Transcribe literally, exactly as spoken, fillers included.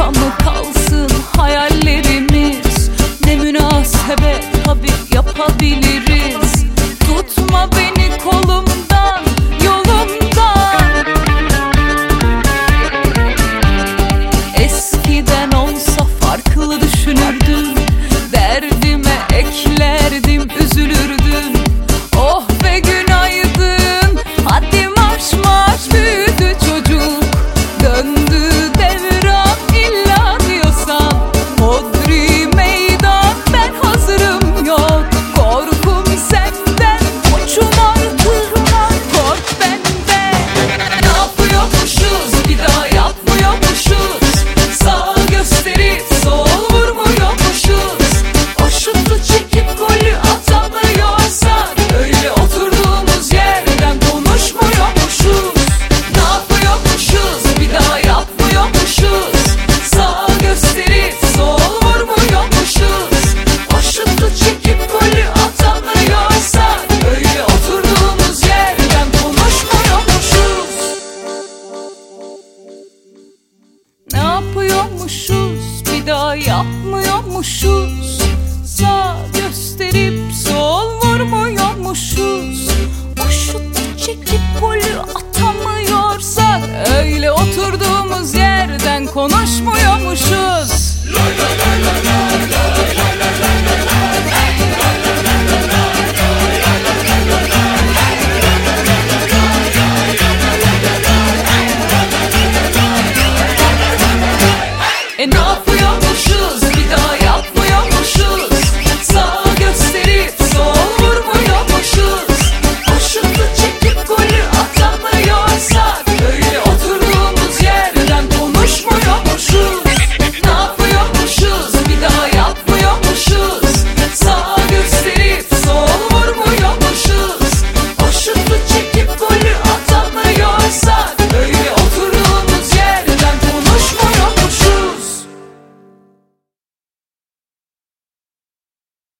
mı kalsın hayallerimiz? Ne münasebet, tabii yapabiliriz. Tutma beni kolumdan, yolumdan. Eskiden olsa farklı düşünürdüm, derdime eklerdim, üzülürdüm. Oh be günaydın, hadi marş marş, büyüdü çocuk, döndü devran illa diyorsan. Hodri meydan, ben hazırım yok, korkum senden, koçum artık kork benden. Ne yapıyormuşuz, bir daha yapmıyormuşuz, sağ gösterip sol vurmuyormuşuz. O şutu çekip golü atamıyorsak, öyle oturduğumuz yerden konuşmuyormuşuz. Ne yapıyormuşuz, bir daha yapmıyormuşuz, sağ gösterip sol vurmuyormuşuz. O şutu çekip golü atamıyorsak, öyle oturduğumuz yerden konuşmuyormuşuz. Ne yapıyormuşuz, bir daha yapmıyormuşuz, sağ gösterip sol vurmuyormuşuz. O şutu çekip golü atamıyorsak, öyle oturduğumuz yerden konuşmuyormuşuz. Enough.